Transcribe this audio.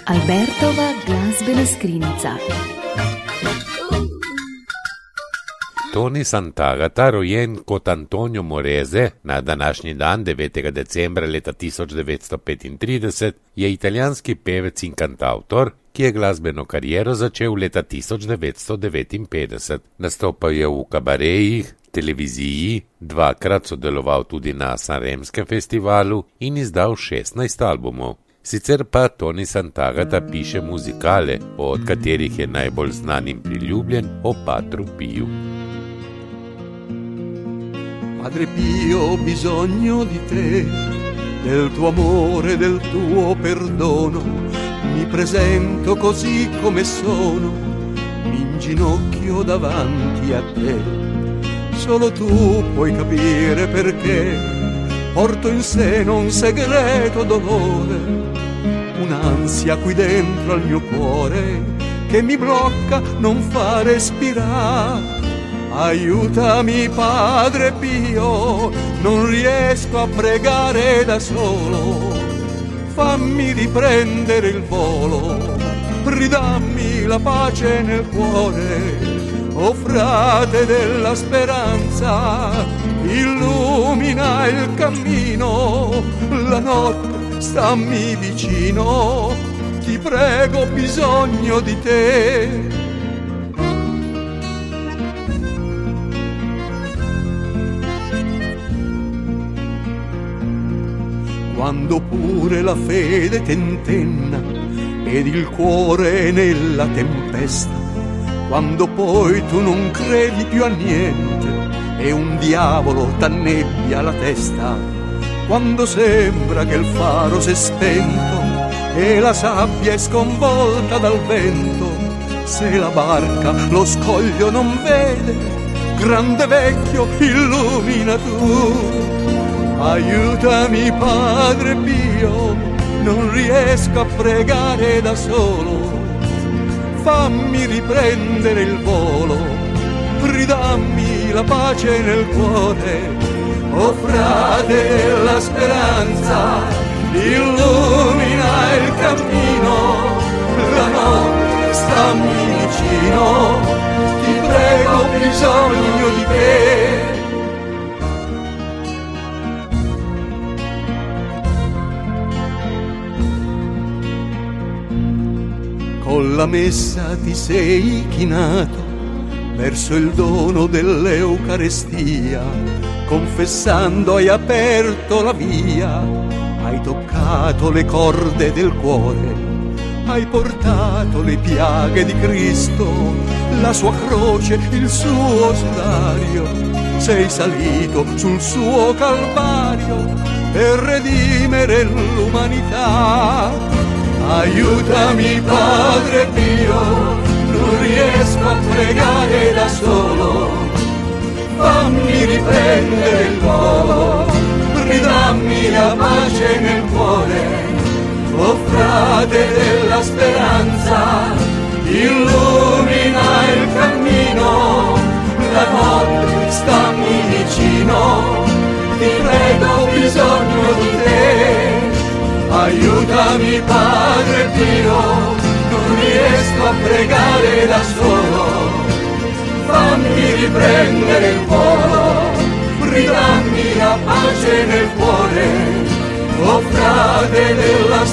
Albertova glazbena skrinjica. Toni Santagata, rojen kot Antonio Morese na današnji dan 9. decembra leta 1935, je italijanski pevec in kantavtor, ki je glasbeno kariero začel leta 1959. Nastopal je v kabarejih, televiziji, dvakrat sodeloval tudi na Sanremskem festivalu in izdal 16 albumov. Sicer pa Toni Santagata piše muzikale, od katerih je najbolj znan in priljubljen O Patru Piju. Padre Pio, ho bisogno di te, del tuo amore, del tuo perdono. Mi presento così come sono, mi inginocchio davanti a te. Solo tu puoi capire perché porto in seno un segreto dolore, un'ansia qui dentro al mio cuore che mi blocca, non fa respirare. Aiutami Padre Pio, non riesco a pregare da solo, fammi riprendere il volo, ridammi la pace nel cuore, o frate della speranza, illumina il cammino, la notte stammi vicino, ti prego, ho bisogno di te. Quando pure la fede tentenna ed il cuore è nella tempesta, quando poi tu non credi più a niente e un diavolo t'annebbia la testa, quando sembra che il faro s'è spento e la sabbia è sconvolta dal vento, se la barca lo scoglio non vede, grande vecchio, illumina tu. Aiutami Padre Pio, non riesco a pregare da solo, fammi riprendere il volo, ridammi la pace nel cuore, o frate della speranza, illumina il cammino, la notte stammi vicino, ti prego, ho bisogno di te. Con la messa ti sei chinato verso il dono dell'Eucarestia, confessando hai aperto la via, hai toccato le corde del cuore, hai portato le piaghe di Cristo, la sua croce, il suo sudario, sei salito sul suo calvario per redimere l'umanità. Aiutami Padre Pio, non riesco a pregare da solo, fammi riprendere il volo, ridammi la pace nel cuore, o frate della speranza, illumina il cammino, la notte stammi vicino, ti prego, ho bisogno di te. Aiutami Padre Pio, non riesco a pregare da solo, fammi riprendere il volo, ridammi la pace nel cuore, o frate della